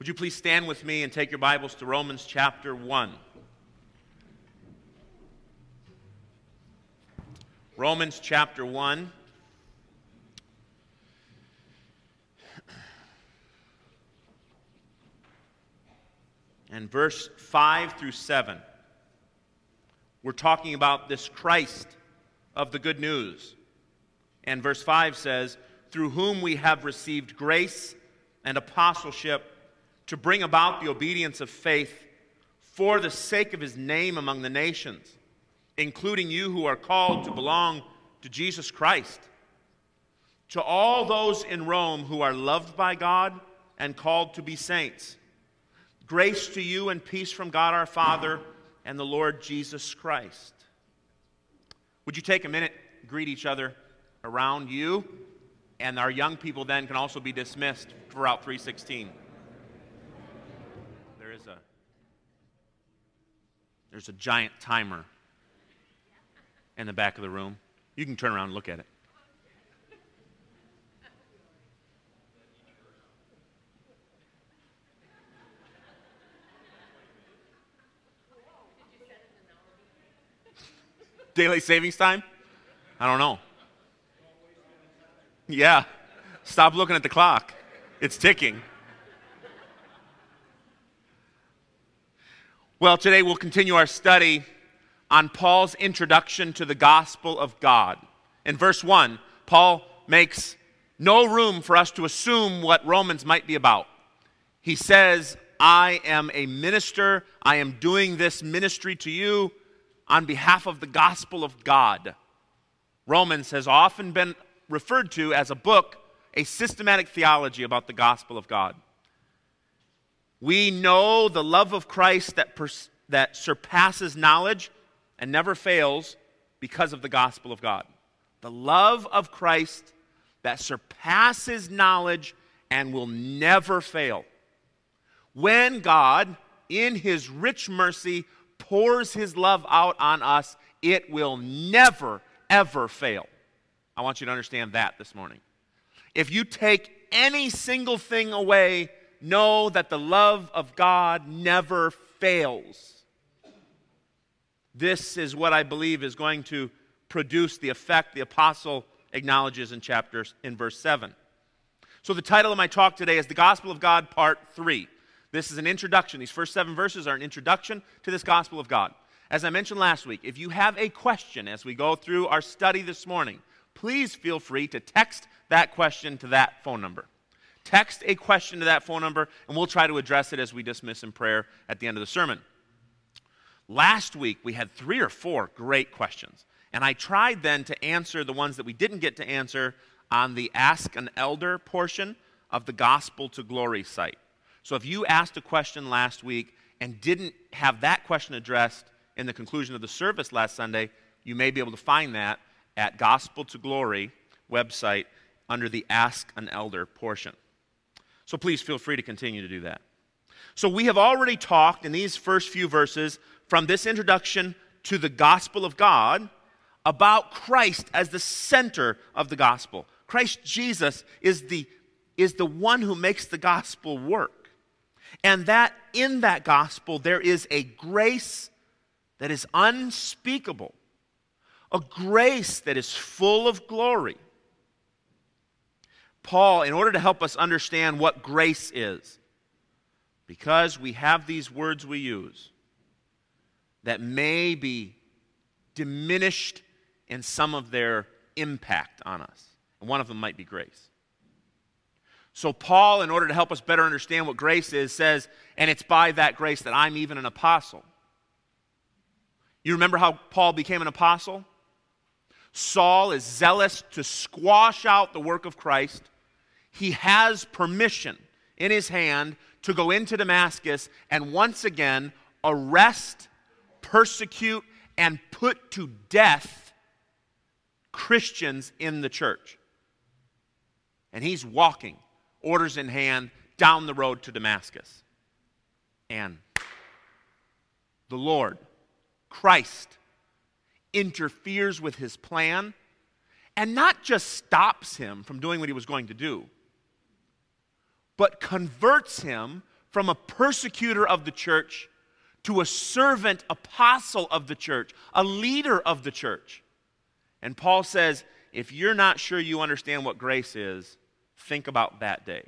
Would you please stand with me and take your Bibles to Romans chapter 1. Romans chapter 1. And verse 5 through 7. We're talking about this Christ of the good news. And verse 5 says, through whom we have received grace and apostleship to bring about the obedience of faith for the sake of his name among the nations, including you who are called to belong to Jesus Christ. To all those in Rome who are loved by God and called to be saints, grace to you and peace from God our Father and the Lord Jesus Christ. Would you take a minute, greet each other around you, and our young people then can also be dismissed for Route 316. There's a giant timer in the back of the room. You can turn around and look at it. Daylight savings time? I don't know. Yeah. Stop looking at the clock. It's ticking. Well, today we'll continue our study on Paul's introduction to the gospel of God. In verse 1, Paul makes no room for us to assume what Romans might be about. He says, I am a minister. I am doing this ministry to you on behalf of the gospel of God. Romans has often been referred to as a book, a systematic theology about the gospel of God. We know the love of Christ that surpasses knowledge and never fails because of the gospel of God. The love of Christ that surpasses knowledge and will never fail. When God, in his rich mercy, pours his love out on us, it will never, ever fail. I want you to understand that this morning. If you take any single thing away, know that the love of God never fails. This is what I believe is going to produce the effect the apostle acknowledges in verse 7. So the title of my talk today is The Gospel of God, Part 3. This is an introduction. These first 7 verses are an introduction to this gospel of God. As I mentioned last week, if you have a question as we go through our study this morning, please feel free to text that question to that phone number. Text a question to that phone number, and we'll try to address it as we dismiss in prayer at the end of the sermon. Last week, we had 3 or 4 great questions, and I tried then to answer the ones that we didn't get to answer on the Ask an Elder portion of the Gospel to Glory site. So if you asked a question last week and didn't have that question addressed in the conclusion of the service last Sunday, you may be able to find that at Gospel to Glory website under the Ask an Elder portion. So please feel free to continue to do that. So we have already talked in these first few verses from this introduction to the gospel of God about Christ as the center of the gospel. Christ Jesus is the one who makes the gospel work. And that in that gospel there is a grace that is unspeakable, a grace that is full of glory. Paul, in order to help us understand what grace is, because we have these words we use that may be diminished in some of their impact on us. And one of them might be grace. So Paul, in order to help us better understand what grace is, says, and it's by that grace that I'm even an apostle. You remember how Paul became an apostle? Saul is zealous to squash out the work of Christ. He has permission in his hand to go into Damascus and once again arrest, persecute, and put to death Christians in the church. And he's walking, orders in hand, down the road to Damascus. And the Lord, Christ, interferes with his plan and not just stops him from doing what he was going to do, but converts him from a persecutor of the church to a servant apostle of the church, a leader of the church. And Paul says, if you're not sure you understand what grace is, think about that day.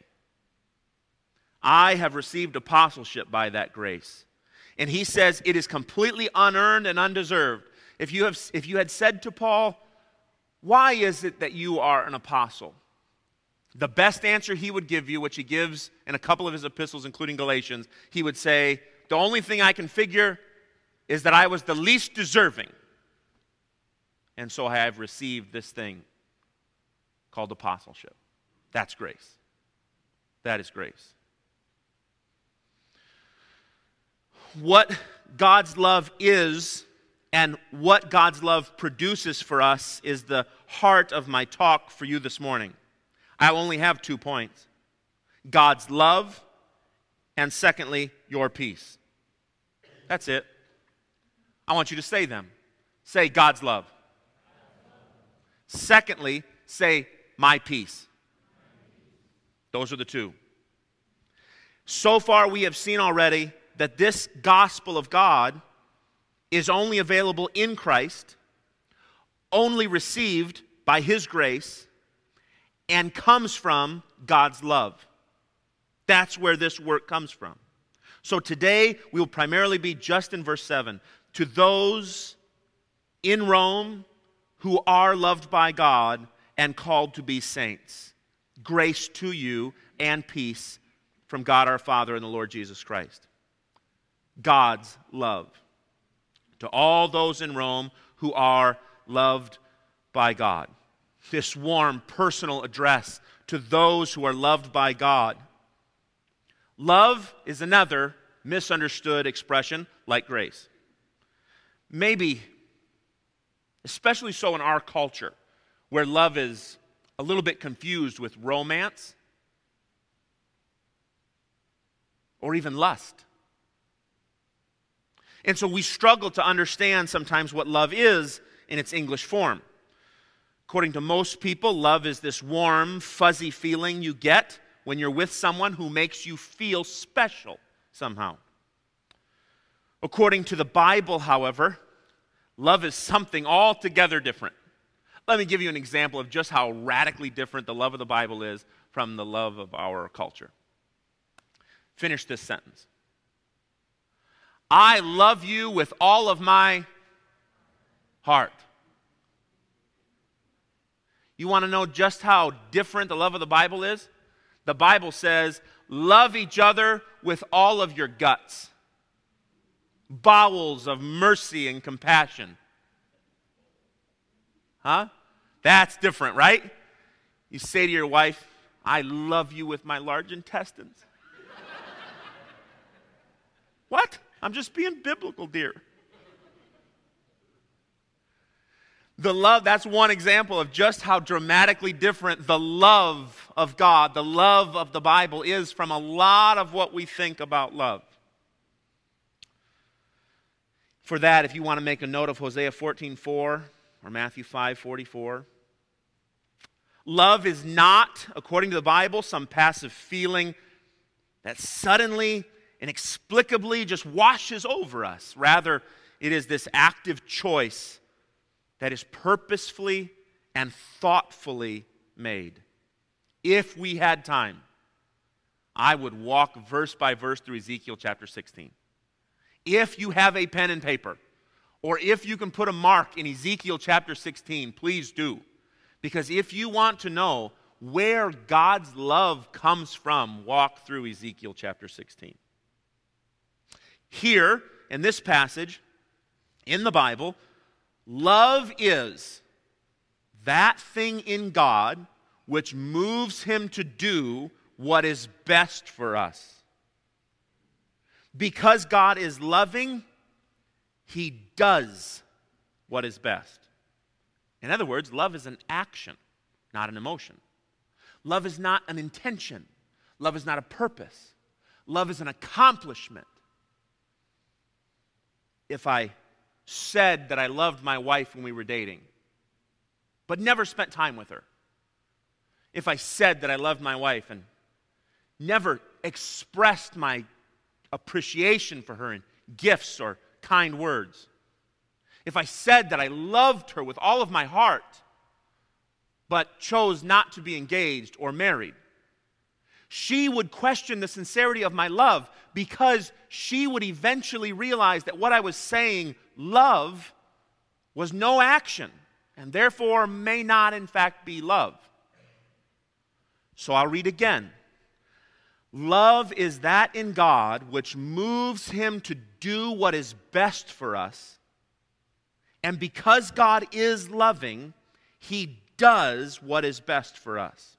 I have received apostleship by that grace. And he says it is completely unearned and undeserved. If you had said to Paul, why is it that you are an apostle? The best answer he would give you, which he gives in a couple of his epistles, including Galatians, he would say, the only thing I can figure is that I was the least deserving. And so I have received this thing called apostleship. That's grace. That is grace. What God's love is and what God's love produces for us is the heart of my talk for you this morning. I only have 2 points. God's love, and secondly, your peace. That's it. I want you to say them. Say God's love. Secondly, say my peace. Those are the 2. So far we have seen already that this gospel of God is only available in Christ, only received by His grace, and comes from God's love. That's where this work comes from. So today we will primarily be just in verse 7. To those in Rome who are loved by God and called to be saints, grace to you and peace from God our Father and the Lord Jesus Christ. God's love. To all those in Rome who are loved by God. This warm, personal address to those who are loved by God. Love is another misunderstood expression like grace. Maybe, especially so in our culture, where love is a little bit confused with romance or even lust. And so we struggle to understand sometimes what love is in its English form. According to most people, love is this warm, fuzzy feeling you get when you're with someone who makes you feel special somehow. According to the Bible, however, love is something altogether different. Let me give you an example of just how radically different the love of the Bible is from the love of our culture. Finish this sentence. I love you with all of my heart. You want to know just how different the love of the Bible is? The Bible says, love each other with all of your guts. Bowels of mercy and compassion. Huh? That's different, right? You say to your wife, I love you with my large intestines. What? I'm just being biblical, dear. The love, that's one example of just how dramatically different the love of God, the love of the Bible is from a lot of what we think about love. For that, if you want to make a note of Hosea 14:4 or Matthew 5:44, love is not, according to the Bible, some passive feeling that suddenly, inexplicably just washes over us. Rather, it is this active choice that is purposefully and thoughtfully made. If we had time, I would walk verse by verse through Ezekiel chapter 16. If you have a pen and paper, or if you can put a mark in Ezekiel chapter 16, please do. Because if you want to know where God's love comes from, walk through Ezekiel chapter 16. Here, in this passage, in the Bible, love is that thing in God which moves Him to do what is best for us. Because God is loving, He does what is best. In other words, love is an action, not an emotion. Love is not an intention. Love is not a purpose. Love is an accomplishment. If I said that I loved my wife when we were dating, but never spent time with her, if I said that I loved my wife and never expressed my appreciation for her in gifts or kind words, if I said that I loved her with all of my heart, but chose not to be engaged or married, she would question the sincerity of my love, because she would eventually realize that what I was saying, love, was no action, and therefore may not in fact be love. So I'll read again. Love is that in God which moves him to do what is best for us. And because God is loving, he does what is best for us.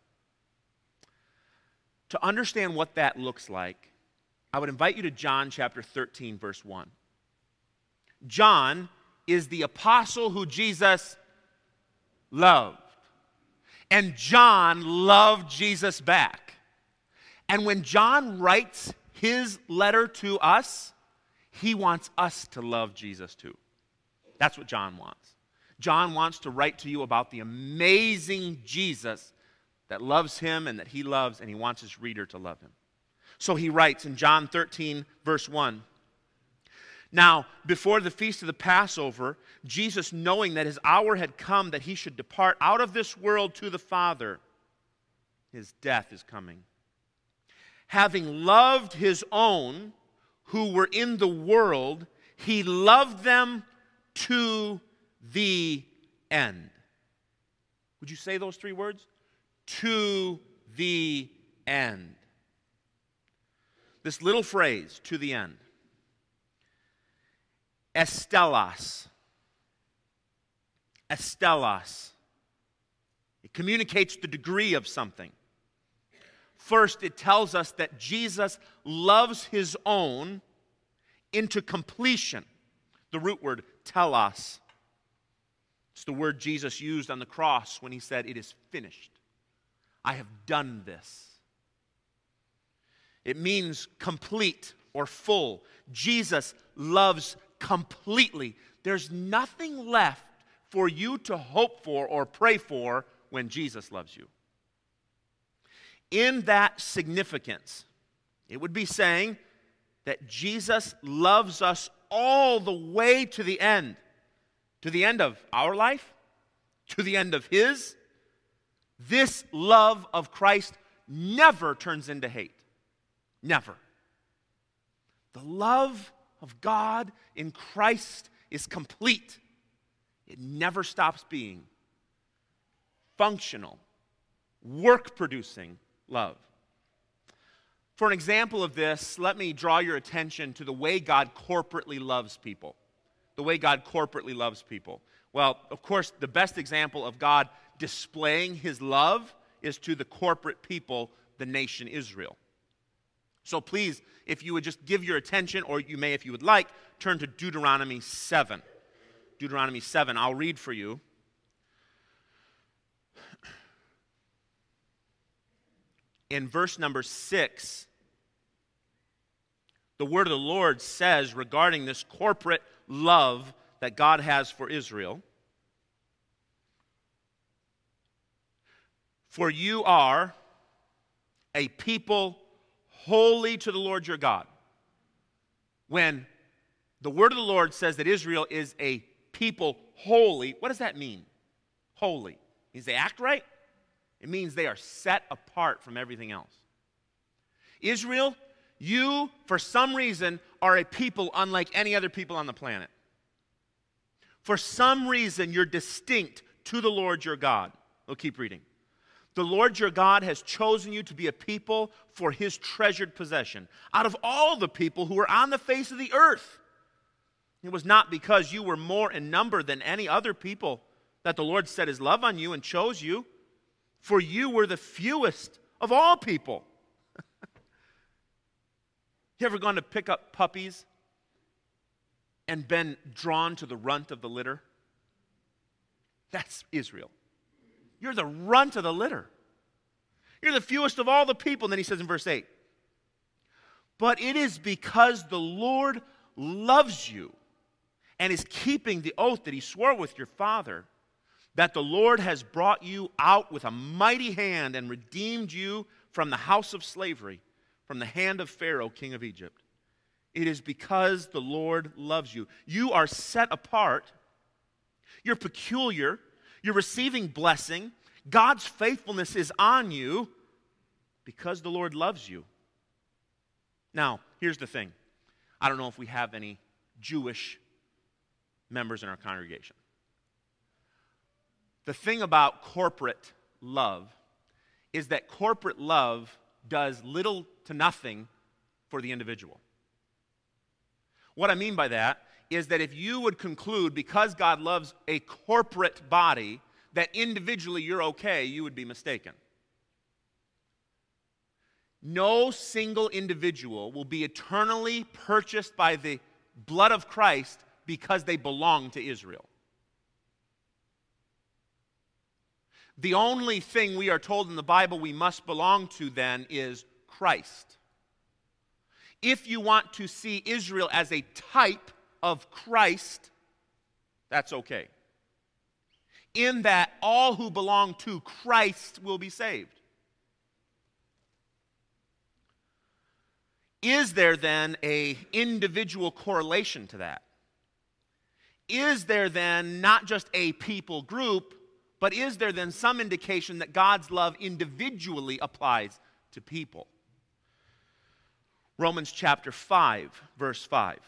To understand what that looks like, I would invite you to John chapter 13, verse 1. John is the apostle who Jesus loved. And John loved Jesus back. And when John writes his letter to us, he wants us to love Jesus too. That's what John wants. John wants to write to you about the amazing Jesus that loves him and that he loves, and he wants his reader to love him. So he writes in John 13, verse 1, "Now, before the feast of the Passover, Jesus, knowing that his hour had come that he should depart out of this world to the Father," his death is coming, "having loved his own who were in the world, he loved them to the end." Would you say those three words? To the end. This little phrase, to the end. Estellas. Estellas. It communicates the degree of something. First, it tells us that Jesus loves his own into completion. The root word, telos. It's the word Jesus used on the cross when he said, "It is finished. I have done this." It means complete or full. Jesus loves completely. There's nothing left for you to hope for or pray for when Jesus loves you. In that significance, it would be saying that Jesus loves us all the way to the end of our life, to the end of his. This love of Christ never turns into hate. Never. The love of God in Christ is complete. It never stops being functional, work-producing love. For an example of this, let me draw your attention to the way God corporately loves people. The way God corporately loves people. Well, of course, the best example of God displaying his love is to the corporate people, the nation Israel. So please, if you would just give your attention, or you may, if you would like, turn to Deuteronomy 7. Deuteronomy 7, I'll read for you. In verse number 6, the word of the Lord says regarding this corporate love that God has for Israel, "For you are a people holy to the Lord your God." When the word of the Lord says that Israel is a people holy, what does that mean? Holy. It means they act right? It means they are set apart from everything else. Israel, you, for some reason, are a people unlike any other people on the planet. For some reason, you're distinct to the Lord your God. We'll keep reading. "The Lord your God has chosen you to be a people for his treasured possession out of all the people who were on the face of the earth. It was not because you were more in number than any other people that the Lord set his love on you and chose you, for you were the fewest of all people." You ever gone to pick up puppies and been drawn to the runt of the litter? That's Israel. You're the runt of the litter. You're the fewest of all the people. And then he says in verse 8, "But it is because the Lord loves you and is keeping the oath that he swore with your father, that the Lord has brought you out with a mighty hand and redeemed you from the house of slavery, from the hand of Pharaoh, king of Egypt. It is because the Lord loves you. You are set apart. You're peculiar. You're receiving blessing. God's faithfulness is on you because the Lord loves you. Now, here's the thing. I don't know if we have any Jewish members in our congregation. The thing about corporate love is that corporate love does little to nothing for the individual. What I mean by that is that if you would conclude, because God loves a corporate body, that individually you're okay, you would be mistaken. No single individual will be eternally purchased by the blood of Christ because they belong to Israel. The only thing we are told in the Bible we must belong to then is Christ. If you want to see Israel as a type of Christ, that's okay. In that all who belong to Christ will be saved. Is there then an individual correlation to that? Is there then not just a people group, but is there then some indication that God's love individually applies to people? Romans chapter 5, verse 5.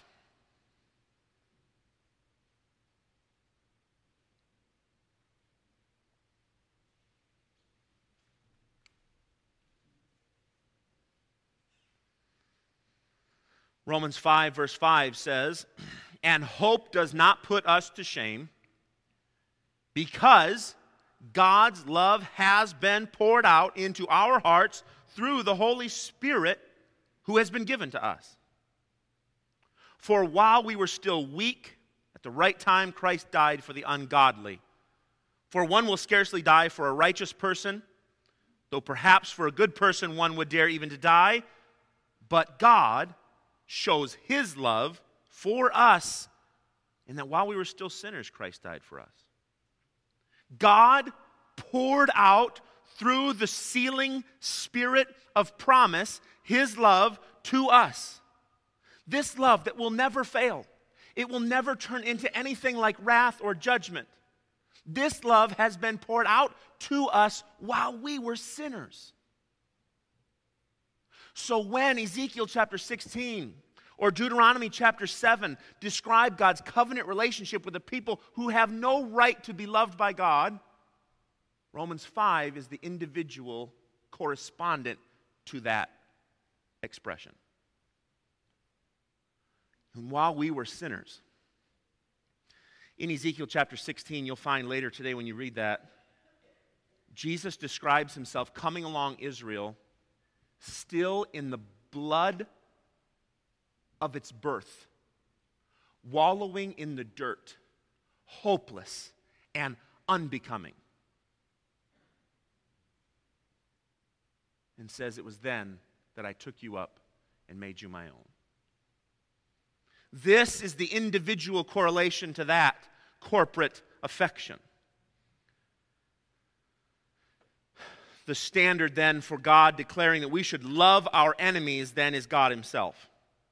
Romans 5, verse 5 says, "And hope does not put us to shame, because God's love has been poured out into our hearts through the Holy Spirit who has been given to us. For while we were still weak, at the right time Christ died for the ungodly. For one will scarcely die for a righteous person, though perhaps for a good person one would dare even to die. But God shows His love for us, in that while we were still sinners, Christ died for us." God poured out through the sealing Spirit of promise His love to us. This love that will never fail. It will never turn into anything like wrath or judgment. This love has been poured out to us while we were sinners. So when Ezekiel chapter 16 or Deuteronomy chapter 7 describe God's covenant relationship with the people who have no right to be loved by God, Romans 5 is the individual correspondent to that expression. And while we were sinners, in Ezekiel chapter 16, you'll find later today when you read that, Jesus describes Himself coming along Israel still in the blood of its birth, wallowing in the dirt, hopeless and unbecoming. And says, "It was then that I took you up and made you my own." This is the individual correlation to that corporate affection. The standard then for God declaring that we should love our enemies then is God Himself.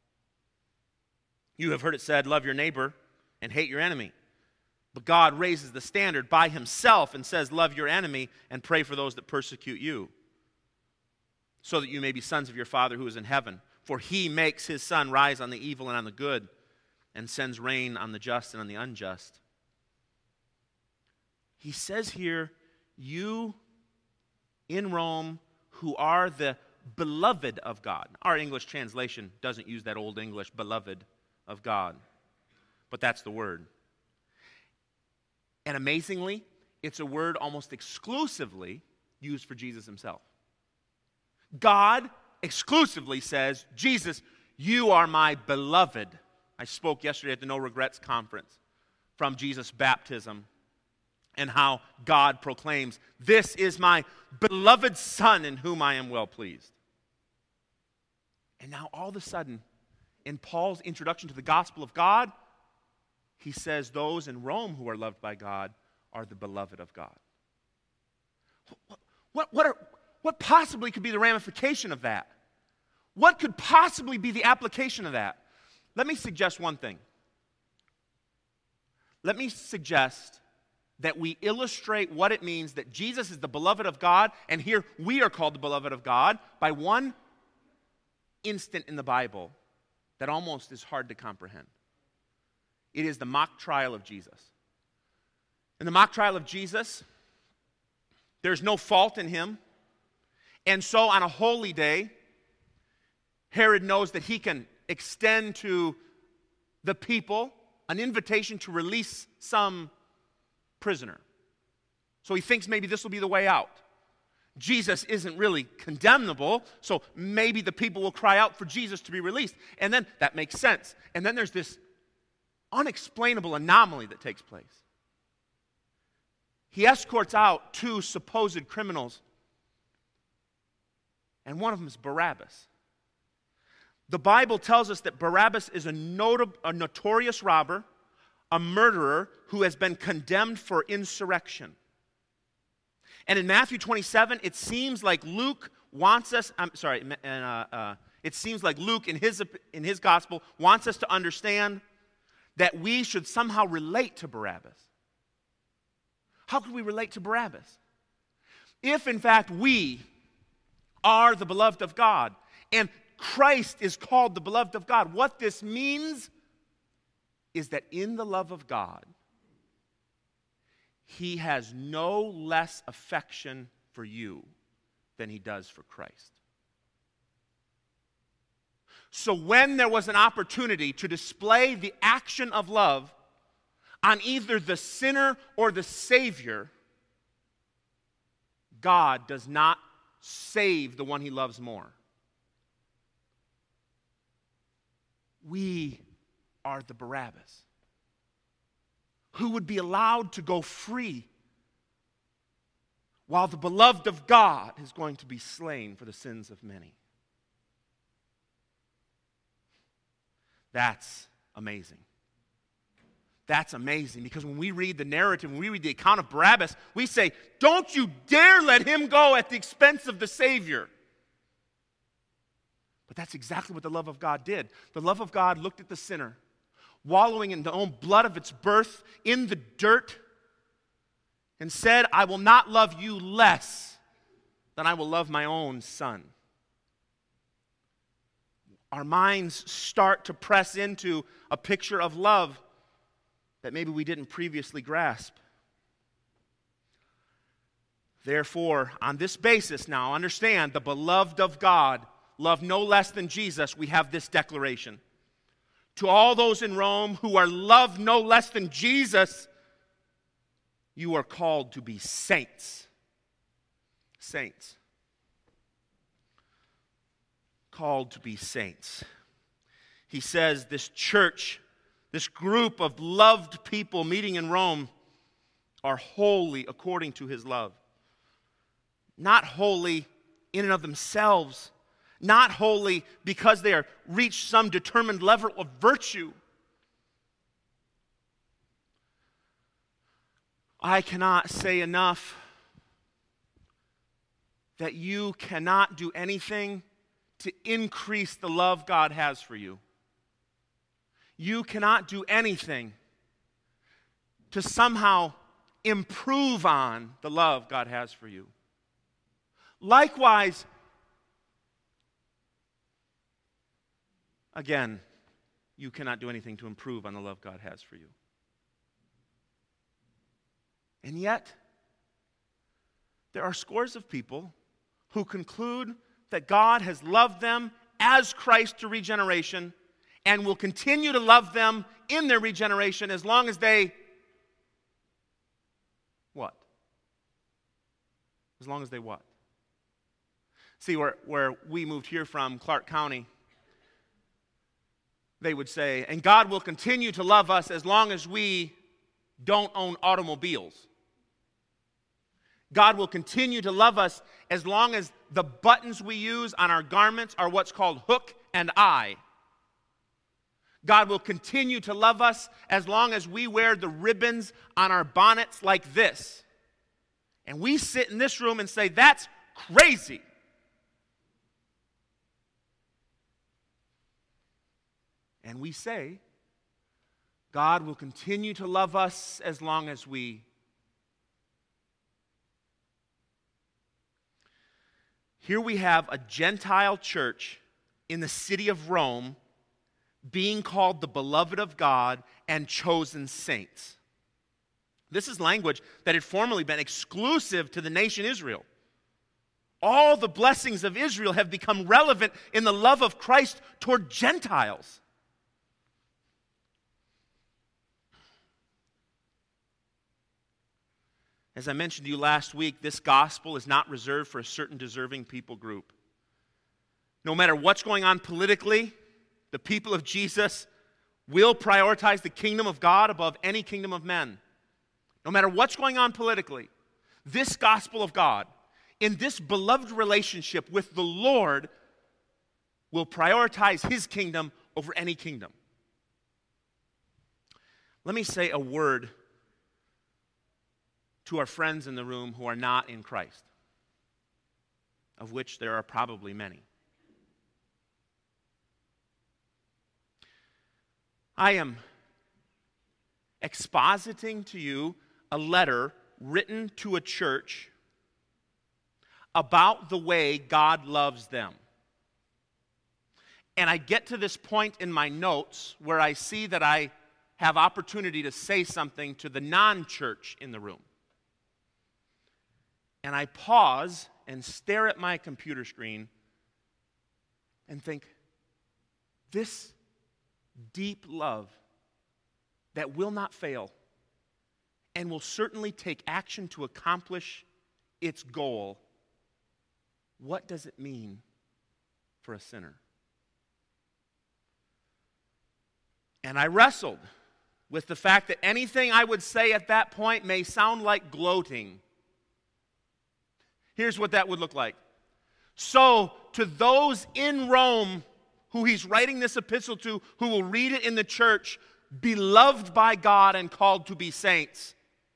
You have heard it said, "Love your neighbor and hate your enemy." But God raises the standard by Himself and says, "Love your enemy and pray for those that persecute you, so that you may be sons of your Father who is in heaven. For He makes His sun rise on the evil and on the good, and sends rain on the just and on the unjust." He says here, you in Rome who are the beloved of God. Our English translation doesn't use that old English, beloved of God. But that's the word. And amazingly, it's a word almost exclusively used for Jesus Himself. God exclusively says, "Jesus, you are my beloved." I spoke yesterday at the No Regrets conference from Jesus' baptism and how God proclaims, "This is my beloved Son in whom I am well pleased." And now all of a sudden, in Paul's introduction to the gospel of God, he says those in Rome who are loved by God are the beloved of God. What possibly could be the ramification of that? What could possibly be the application of that? let me suggest one thing. Let me suggest that we illustrate what it means that Jesus is the beloved of God, and here we are called the beloved of God, by one instant in the Bible that almost is hard to comprehend. It is the mock trial of Jesus. In the mock trial of Jesus, there's no fault in him, and so on a holy day, Herod knows that he can extend to the people an invitation to release some prisoner. So he thinks maybe this will be the way out. Jesus isn't really condemnable, so maybe the people will cry out for Jesus to be released. And then that makes sense. And then there's this unexplainable anomaly that takes place. He escorts out two supposed criminals, and one of them is Barabbas. The Bible tells us that Barabbas is a notorious robber, a murderer who has been condemned for insurrection. And in Matthew 27, it seems like Luke wants us, it seems like Luke in his gospel wants us to understand that we should somehow relate to Barabbas. How could we relate to Barabbas? If in fact we are the beloved of God, and Christ is called the beloved of God, what this means is that in the love of God, he has no less affection for you than he does for Christ. So when there was an opportunity to display the action of love on either the sinner or the Savior, God does not save the one he loves more. We are the Barabbas who would be allowed to go free while the beloved of God is going to be slain for the sins of many. That's amazing. That's amazing, because when we read the narrative, when we read the account of Barabbas, we say, don't you dare let him go at the expense of the Savior. But that's exactly what the love of God did. The love of God looked at the sinner, wallowing in the own blood of its birth, in the dirt, and said, I will not love you less than I will love my own son. Our minds start to press into a picture of love that maybe we didn't previously grasp. Therefore, on this basis now, understand the beloved of God, love no less than Jesus, we have this declaration. To all those in Rome who are loved no less than Jesus, you are called to be saints. Saints. Called to be saints. He says this church, this group of loved people meeting in Rome, are holy according to his love. Not holy in and of themselves. Not holy because they are reached some determined level of virtue. I cannot say enough that you cannot do anything to increase the love God has for you. You cannot do anything to somehow improve on the love God has for you. Likewise, again, you cannot do anything to improve on the love God has for you. And yet, there are scores of people who conclude that God has loved them as Christ to regeneration and will continue to love them in their regeneration as long as they, what? As long as they what? See, where we moved here from, Clark County, they would say, and God will continue to love us as long as we don't own automobiles. God will continue to love us as long as the buttons we use on our garments are what's called hook and eye. God will continue to love us as long as we wear the ribbons on our bonnets like this. And we sit in this room and say, that's crazy. And we say, God will continue to love us as long as we. Here we have a Gentile church in the city of Rome being called the beloved of God and chosen saints. This is language that had formerly been exclusive to the nation Israel. All the blessings of Israel have become relevant in the love of Christ toward Gentiles. As I mentioned to you last week, this gospel is not reserved for a certain deserving people group. No matter what's going on politically, the people of Jesus will prioritize the kingdom of God above any kingdom of men. No matter what's going on politically, this gospel of God, in this beloved relationship with the Lord, will prioritize His kingdom over any kingdom. Let me say a word to our friends in the room who are not in Christ, of which there are probably many. I am expositing to you a letter written to a church about the way God loves them. And I get to this point in my notes where I see that I have opportunity to say something to the non-church in the room. And I pause and stare at my computer screen and think, this deep love that will not fail and will certainly take action to accomplish its goal, what does it mean for a sinner? And I wrestled with the fact that anything I would say at that point may sound like gloating. Here's what that would look like. So, to those in Rome who he's writing this epistle to, who will read it in the church, beloved by God and called to be saints.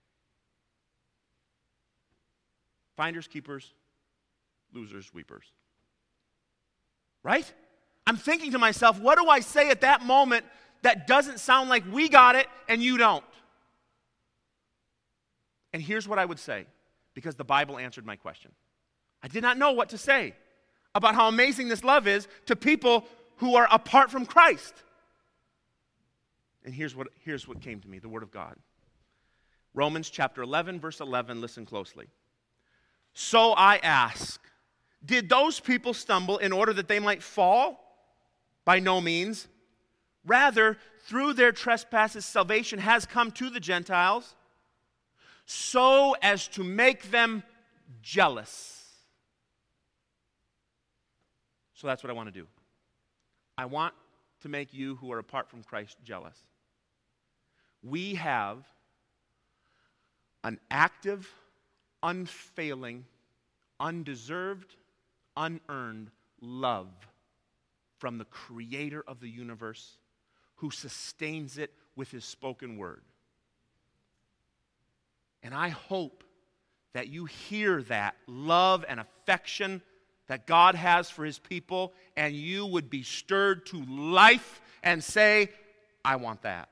Finders, keepers, losers, weepers. Right? I'm thinking to myself, what do I say at that moment that doesn't sound like we got it and you don't? And here's what I would say, because the Bible answered my question. I did not know what to say about how amazing this love is to people who are apart from Christ. And here's what came to me, the Word of God. Romans chapter 11, verse 11, listen closely. So I ask, did those people stumble in order that they might fall? By no means. Rather, through their trespasses, salvation has come to the Gentiles, so as to make them jealous. So that's what I want to do. I want to make you who are apart from Christ jealous. We have an active, unfailing, undeserved, unearned love from the Creator of the universe, who sustains it with His spoken word. And I hope that you hear that love and affection that God has for His people, and you would be stirred to life and say, I want that.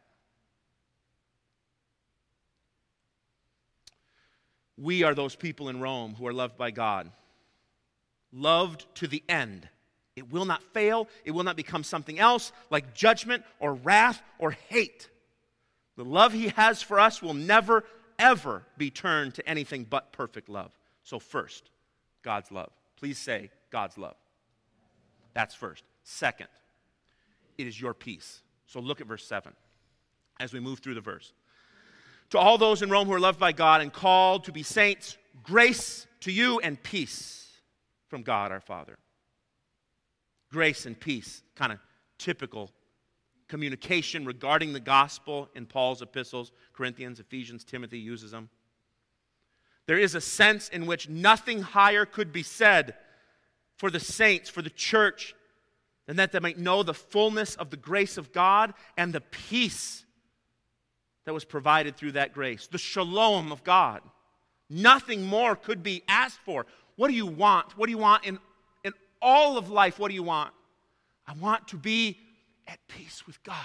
We are those people in Rome who are loved by God. Loved to the end. It will not fail. It will not become something else like judgment or wrath or hate. The love He has for us will never, ever be turned to anything but perfect love. So first, God's love. Please say God's love. That's first. Second, it is your peace. So look at verse 7 as we move through the verse. To all those in Rome who are loved by God and called to be saints, grace to you and peace from God our Father. Grace and peace, kind of typical communication regarding the gospel in Paul's epistles. Corinthians, Ephesians, Timothy uses them. There is a sense in which nothing higher could be said for the saints, for the church, than that they might know the fullness of the grace of God and the peace that was provided through that grace, the shalom of God. Nothing more could be asked for. What do you want? What do you want in all of life? What do you want? I want to be at peace with God.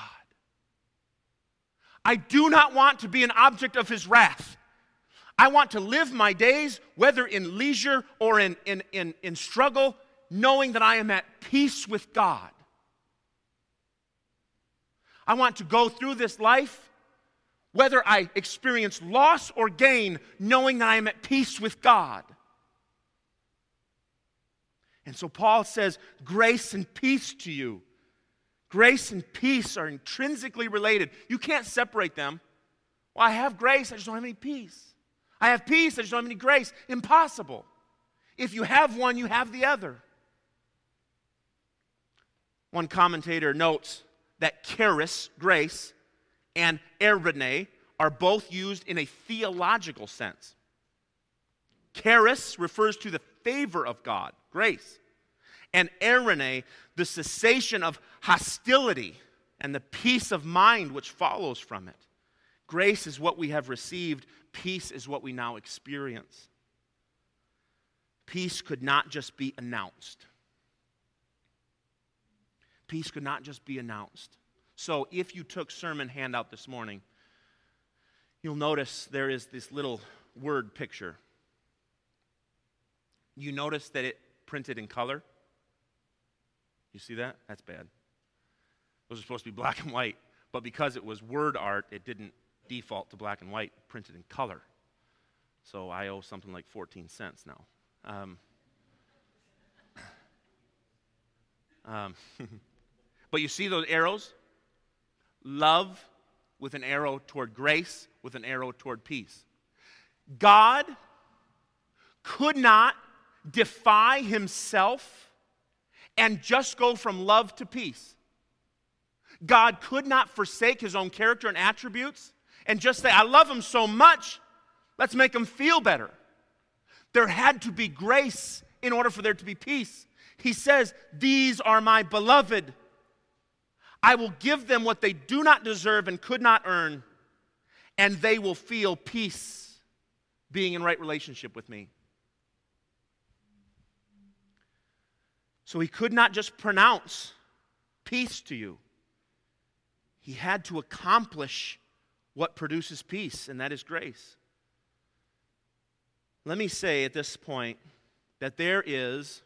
I do not want to be an object of his wrath. I want to live my days, whether in leisure or in struggle, knowing that I am at peace with God. I want to go through this life, whether I experience loss or gain, knowing that I am at peace with God. And so Paul says, grace and peace to you. Grace and peace are intrinsically related. You can't separate them. Well, I have grace, I just don't have any peace. I have peace, I just don't have any grace. Impossible. If you have one, you have the other. One commentator notes that charis, grace, and eirene are both used in a theological sense. Charis refers to the favor of God, grace. And eirene, the cessation of hostility and the peace of mind which follows from it. Grace is what we have received. Peace is what we now experience. Peace could not just be announced. Peace could not just be announced. So if you took sermon handout this morning, you'll notice there is this little word picture. You notice that it printed in color? You see that? That's bad. Those are supposed to be black and white, but because it was word art, it didn't default to black and white, printed in color. So I owe something like 14 cents now. But you see those arrows? Love with an arrow toward grace, with an arrow toward peace. God could not defy himself and just go from love to peace. God could not forsake his own character and attributes and just say, I love him so much, let's make him feel better. There had to be grace in order for there to be peace. He says, these are my beloved. I will give them what they do not deserve and could not earn, and they will feel peace being in right relationship with me. So he could not just pronounce peace to you. He had to accomplish what produces peace, and that is grace. Let me say at this point that there is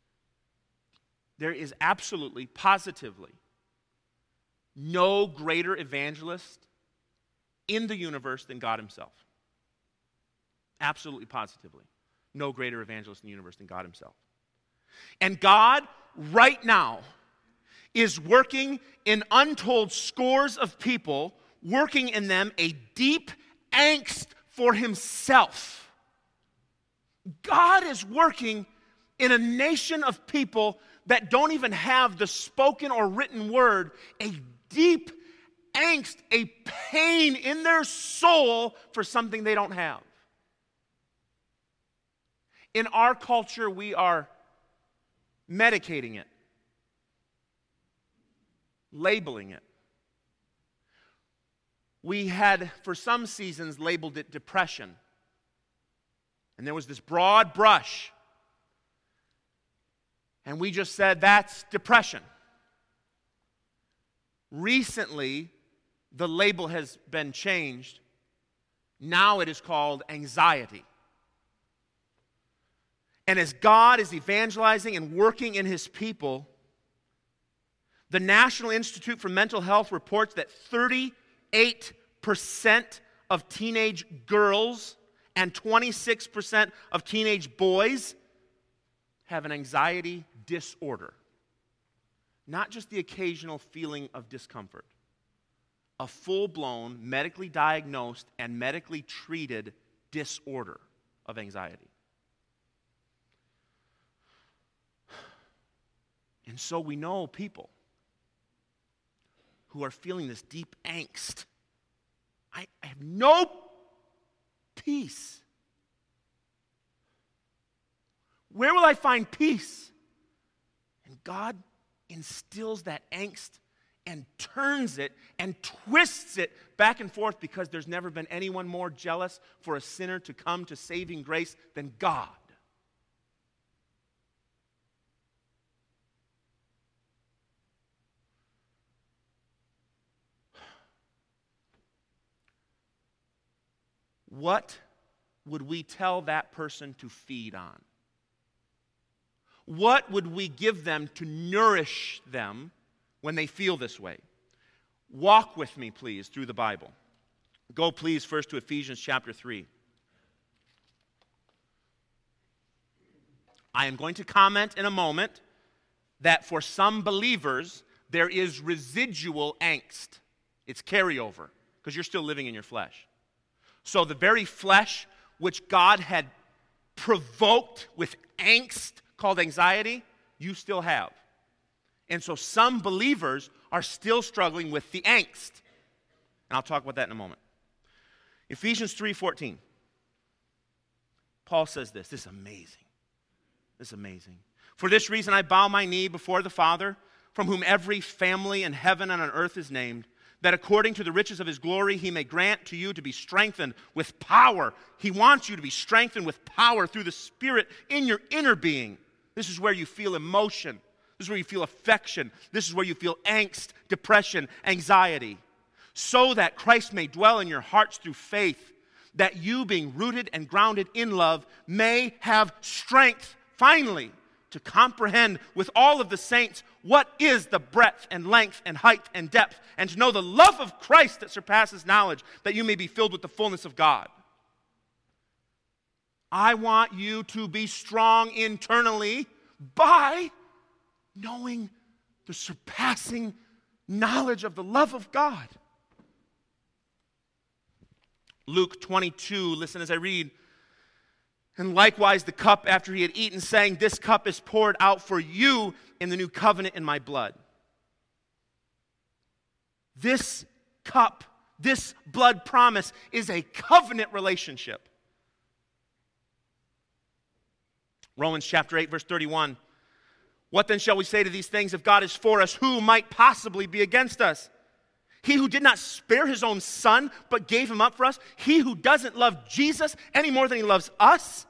absolutely, positively, no greater evangelist in the universe than God himself. Absolutely, positively. No greater evangelist in the universe than God himself. And God, right now, is working in untold scores of people, working in them a deep angst for himself. God is working in a nation of people that don't even have the spoken or written word, a deep angst, a pain in their soul for something they don't have. In our culture, we are medicating it, labeling it. We had, for some seasons, labeled it depression. And there was this broad brush. And we just said, that's depression. Recently, the label has been changed. Now it is called anxiety. And as God is evangelizing and working in his people, the National Institute for Mental Health reports that 38% of teenage girls and 26% of teenage boys have an anxiety disorder. Not just the occasional feeling of discomfort. A full-blown, medically diagnosed and medically treated disorder of anxiety. And so we know people who are feeling this deep angst. I have no peace. Where will I find peace? And God instills that angst and turns it and twists it back and forth, because there's never been anyone more jealous for a sinner to come to saving grace than God. what would we tell that person to feed on? What would we give them to nourish them when they feel this way? Walk with me, please, through the Bible. Go, please, first to Ephesians chapter 3. I am going to comment in a moment that for some believers, there is residual angst. It's carryover, because you're still living in your flesh. So the very flesh which God had provoked with angst, called anxiety, you still have. And so some believers are still struggling with the angst. And I'll talk about that in a moment. Ephesians 3:14. Paul says this. This is amazing. This is amazing. For this reason I bow my knee before the Father, from whom every family in heaven and on earth is named, that according to the riches of his glory he may grant to you to be strengthened with power. He wants you to be strengthened with power through the Spirit in your inner being. This is where you feel emotion. This is where you feel affection. This is where you feel angst, depression, anxiety. So that Christ may dwell in your hearts through faith, that you, being rooted and grounded in love, may have strength, finally, to comprehend with all of the saints what is the breadth and length and height and depth, and to know the love of Christ that surpasses knowledge, that you may be filled with the fullness of God. I want you to be strong internally by knowing the surpassing knowledge of the love of God. Luke 22, listen as I read. And likewise the cup after he had eaten, saying, this cup is poured out for you in the new covenant in my blood. This cup, this blood promise is a covenant relationship. Romans chapter 8, verse 31. What then shall we say to these things? If God is for us, who might possibly be against us? He who did not spare his own son, but gave him up for us. He who doesn't love Jesus any more than he loves us.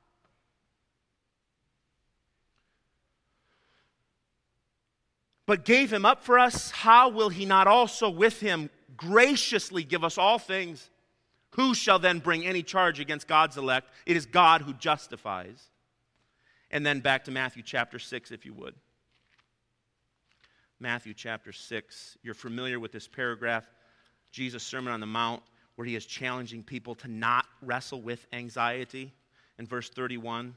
But gave him up for us, how will he not also with him graciously give us all things? Who shall then bring any charge against God's elect? It is God who justifies. And then back to Matthew chapter 6, if you would. Matthew chapter 6. You're familiar with this paragraph, Jesus' Sermon on the Mount, where he is challenging people to not wrestle with anxiety. In verse 31.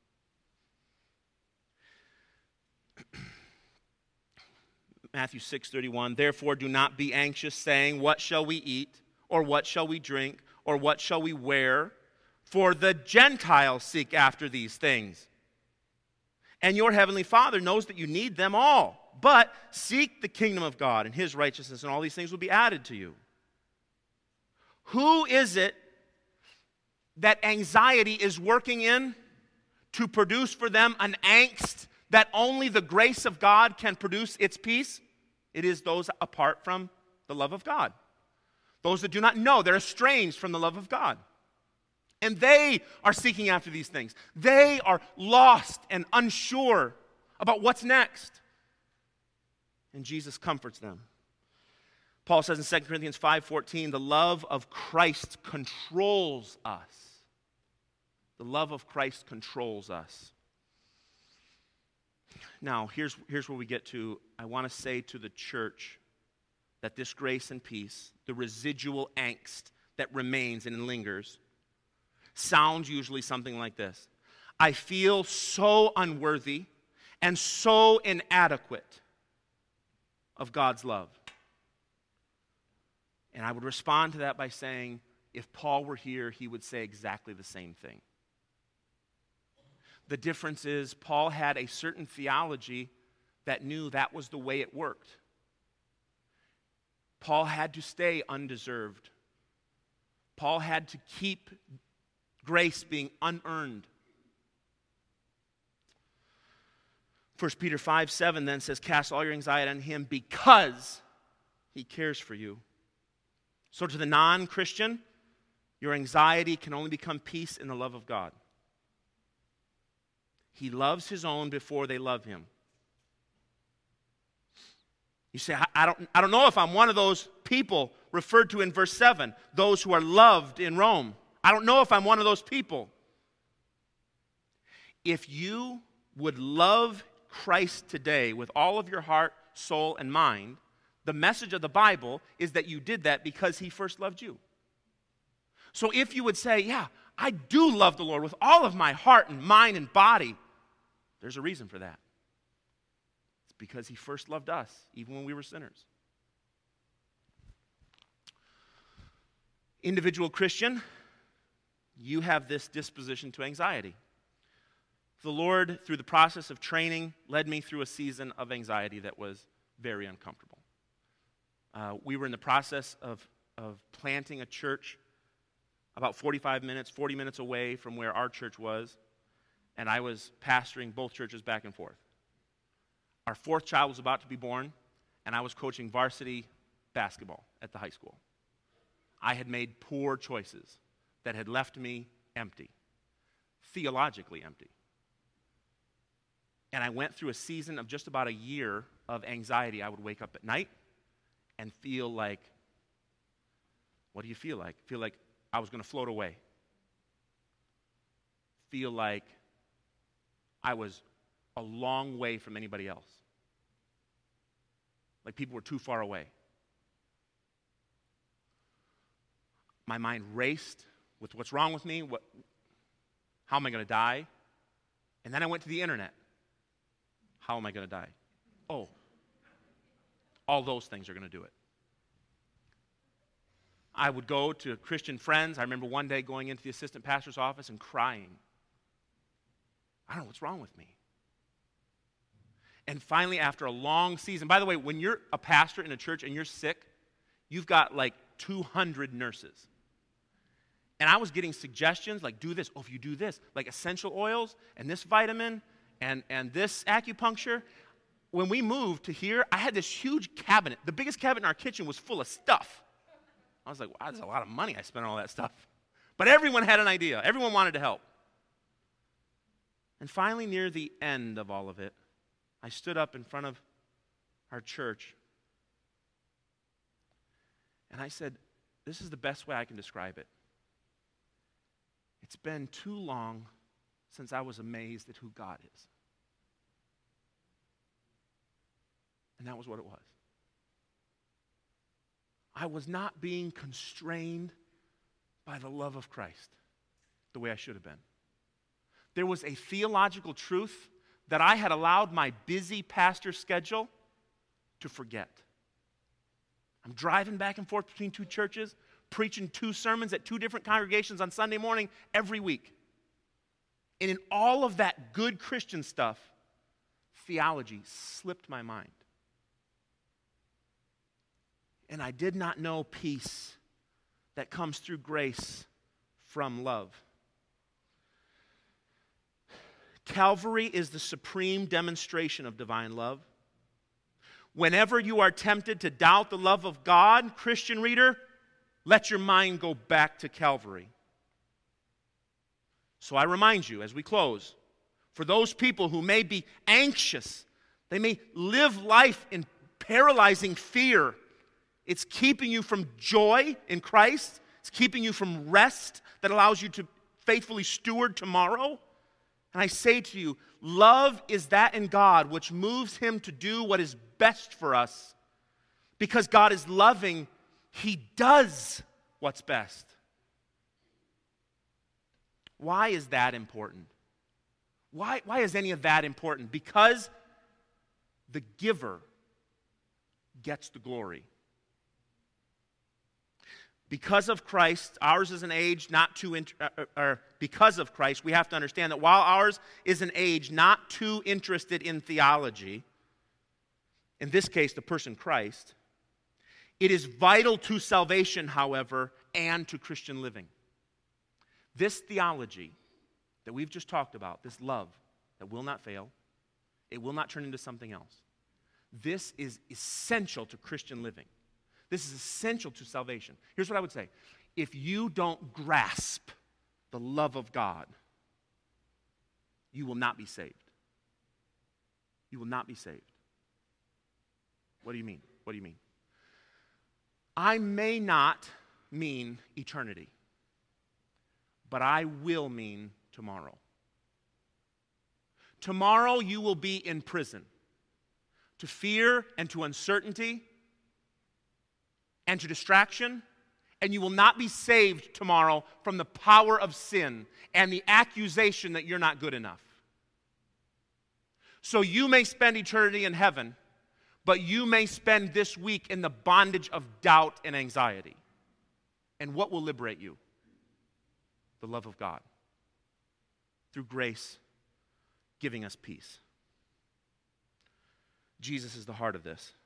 Matthew 6:31. Therefore do not be anxious, saying, what shall we eat? Or what shall we drink? Or what shall we wear? For the Gentiles seek after these things. And your heavenly Father knows that you need them all. But seek the kingdom of God and his righteousness, and all these things will be added to you. Who is it that anxiety is working in to produce for them an angst that only the grace of God can produce its peace? It is those apart from the love of God. Those that do not know, they're estranged from the love of God. And they are seeking after these things. They are lost and unsure about what's next. And Jesus comforts them. Paul says in 2 Corinthians 5:14, the love of Christ controls us. The love of Christ controls us. Now, here's where we get to. I want to say to the church that this grace and peace, the residual angst that remains and lingers, sounds usually something like this. I feel so unworthy and so inadequate of God's love. And I would respond to that by saying, if Paul were here, he would say exactly the same thing. The difference is Paul had a certain theology that knew that was the way it worked. Paul had to stay undeserved. Paul had to keep grace being unearned. 1 Peter 5:7 then says, cast all your anxiety on him because he cares for you. So to the non-Christian, your anxiety can only become peace in the love of God. He loves his own before they love him. You say, I don't know if I'm one of those people referred to in verse 7, those who are loved in Rome. I don't know if I'm one of those people. If you would love Christ today with all of your heart, soul, and mind, the message of the Bible is that you did that because he first loved you. So if you would say, yeah, I do love the Lord with all of my heart and mind and body, there's a reason for that. It's because he first loved us, even when we were sinners. Individual Christian, you have this disposition to anxiety. The Lord, through the process of training, led me through a season of anxiety that was very uncomfortable. We were in the process of planting a church about 40 minutes away from where our church was, and I was pastoring both churches back and forth. Our fourth child was about to be born, and I was coaching varsity basketball at the high school. I had made poor choices that had left me empty, theologically empty. And I went through a season of just about a year of anxiety. I would wake up at night and feel like, what do you feel like? Feel like I was going to float away. Feel like I was a long way from anybody else. Like people were too far away. My mind raced with what's wrong with me, how am I going to die? And then I went to the internet. How am I going to die? Oh, all those things are going to do it. I would go to Christian friends. I remember one day going into the assistant pastor's office and crying. I don't know what's wrong with me. And finally, after a long season, by the way, when you're a pastor in a church and you're sick, you've got like 200 nurses. And I was getting suggestions like, do this. Oh, if you do this, like essential oils and this vitamin and this acupuncture. When we moved to here, I had this huge cabinet. The biggest cabinet in our kitchen was full of stuff. I was like, wow, that's a lot of money I spent on all that stuff. But everyone had an idea. Everyone wanted to help. And finally, near the end of all of it, I stood up in front of our church and I said, this is the best way I can describe it. It's been too long since I was amazed at who God is. And that was what it was. I was not being constrained by the love of Christ the way I should have been. There was a theological truth that I had allowed my busy pastor schedule to forget. I'm driving back and forth between two churches, preaching 2 sermons at 2 different congregations on Sunday morning every week. And in all of that good Christian stuff, theology slipped my mind. And I did not know peace that comes through grace from love. Calvary is the supreme demonstration of divine love. Whenever you are tempted to doubt the love of God, Christian reader, let your mind go back to Calvary. So I remind you as we close, for those people who may be anxious, they may live life in paralyzing fear. It's keeping you from joy in Christ. It's keeping you from rest that allows you to faithfully steward tomorrow. And I say to you, love is that in God which moves him to do what is best for us. Because God is loving, he does what's best. Why is that important? Why is any of that important? Because the giver gets the glory. Because of Christ, ours is an age not too, because of Christ, we have to understand that while ours is an age not too interested in theology, in this case, the person Christ, it is vital to salvation, however, and to Christian living. This theology that we've just talked about, this love that will not fail, it will not turn into something else. This is essential to Christian living. This is essential to salvation. Here's what I would say. If you don't grasp the love of God, you will not be saved. You will not be saved. What do you mean? What do you mean? I may not mean eternity. but I will mean tomorrow. Tomorrow you will be in prison to fear and to uncertainty and to distraction, and you will not be saved tomorrow from the power of sin and the accusation that you're not good enough. So you may spend eternity in heaven, but you may spend this week in the bondage of doubt and anxiety. And what will liberate you? The love of God through grace, giving us peace. Jesus is the heart of this.